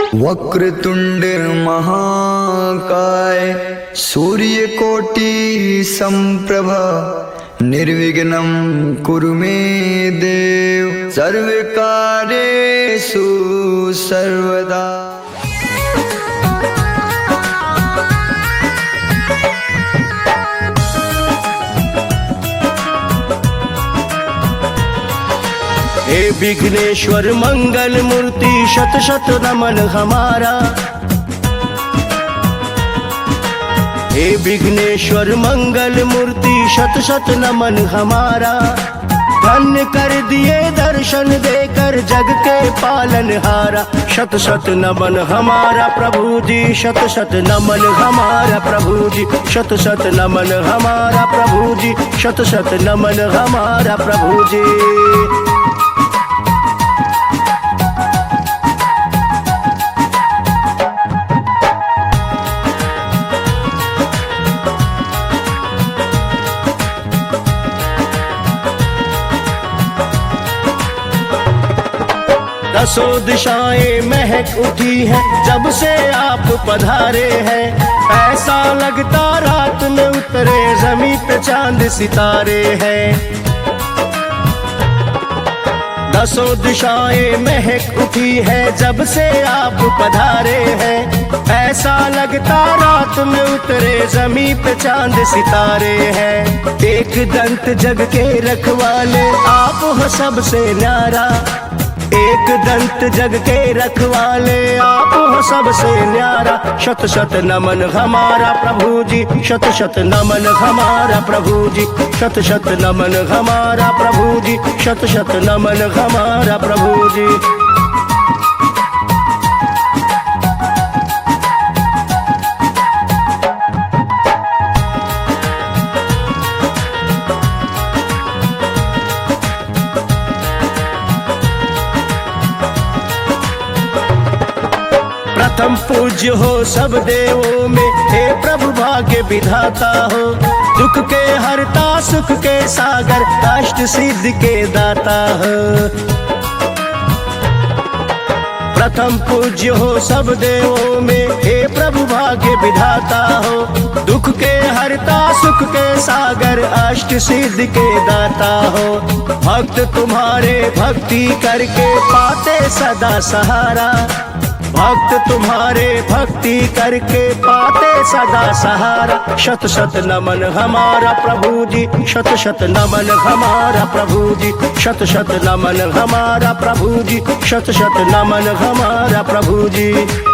वक्रतुंड महाकाय सूर्यकोटि संप्रभा निर्विघ्नं कुरु मे देव सर्वकार्येषु सर्वदा। हे विघ्नेश्वर मंगल मूर्ति शत शत नमन हमारा। हे विघ्नेश्वर मंगल मूर्ति शत शत नमन हमारा। धन्य कर दिए दर्शन देकर जग के पालनहारा। शत शत नमन हमारा प्रभु जी, शत शत नमन हमारा प्रभु जी, शत शत नमन हमारा प्रभु जी, शत शत नमन हमारा प्रभु जी। दसों दिशाएं महक उठी हैं जब से आप पधारे हैं। ऐसा लगता रात में उतरे जमीन पे चांद सितारे हैं। दसों दिशाएं महक उठी है जब से आप पधारे हैं। ऐसा लगता रात में उतरे जमीन पे चांद सितारे हैं। एक दंत जग के रखवाले आप हो सबसे न्यारा। एक दंत जग के रखवाले आप हो सबसे न्यारा। शत शत नमन हमारा प्रभु जी, शत शत नमन हमारा प्रभु जी, शत शत नमन हमारा प्रभु जी, शत शत नमन हमारा प्रभु जी। प्रथम पूज्य हो सब देवों में, हे प्रभु भाग्य विधाता हो। दुख के हरता सुख के सागर, अष्ट सिद्धि के दाता हो। प्रथम पूज्य हो सब देवों में, हे प्रभु भाग्य विधाता हो। दुख के हरता सुख के सागर, अष्ट सिद्धि के दाता हो। भक्त तुम्हारे भक्ति करके पाते सदा सहारा। भक्त तुम्हारे भक्ति करके पाते सदा सहारा। शत शत नमन हमारा प्रभु जी, शत शत नमन हमारा प्रभु जी, शत शत नमन हमारा प्रभु जी, शत शत नमन हमारा प्रभु जी।